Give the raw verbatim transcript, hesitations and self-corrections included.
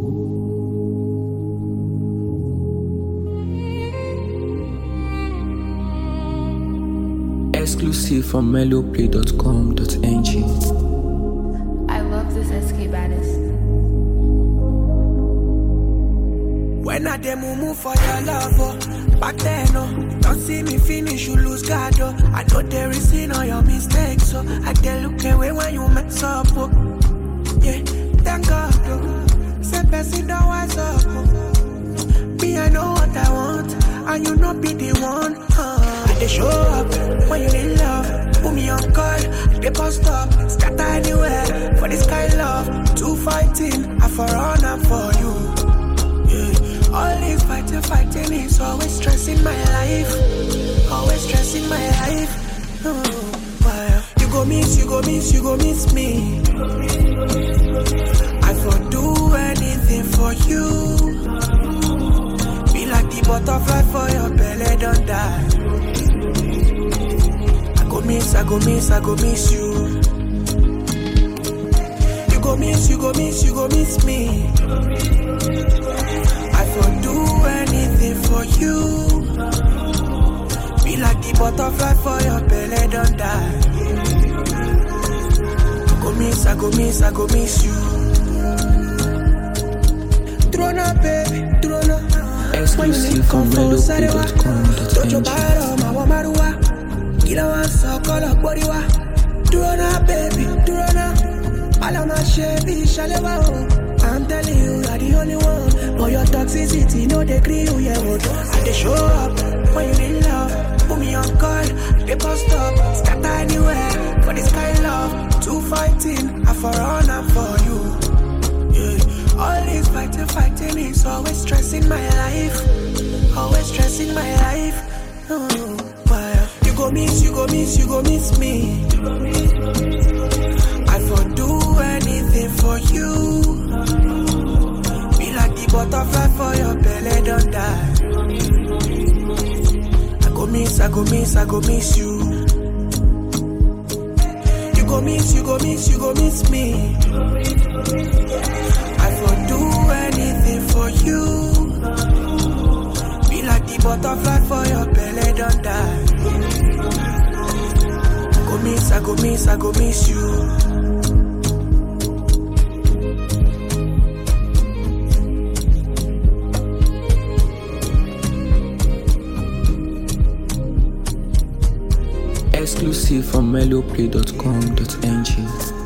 Exclusive from mellowplay dot com dot n g. I love this S K baddest. When I demo move for your love, oh, back then, oh, don't see me finish, you lose guard, oh. I know there is sin on your mistakes, so I can look away when you mess up, oh. Yeah, thank God, oh. Say person don't wise up, oh. Me, I know what I want, and you not be the one, uh. I they show up when you need love, put me on call, they post up, scatter anywhere, for this kind love, two fighting, I for run up for you. All this fighting, fighting is always stressing my life. Always stressing my life. Oh, wow. You go miss, you go miss, you go miss me. I for do anything for you. Be like the butterfly for your belly, don't die. I go miss, I go miss, I go miss you. You go miss, you go miss, you go miss me. For do anything for you. Be like the butterfly for your belly, don't die. I go miss, I go miss, I go miss you. Trona, baby, Trona. Exclusive from mellowplay dot com dot n g. Kila wa so kola bodiwa. Trona, baby, Trona. All of my Chevy, Shalewa. I'm telling you, you're the only one. For your toxicity, no degree, you yeah, what? I they show up when you need love. Put me on call, they post up, scatter anywhere. For this kind of love, two fighting, I for run up for you. Yeah. All this fighting, fighting is always stressing my life. Always stressing my life. Oh, wow. You go miss, you go miss, you go miss me. I for do anything for you. Butterfly for your belly, don't die. I go miss, I go miss, I go miss you. You go miss, you go miss, you go miss me. I for do anything for you. Be like the butterfly for your belly, don't die. I go miss, I go miss, I go miss you. Exclusive from mellowplay dot com dot n g.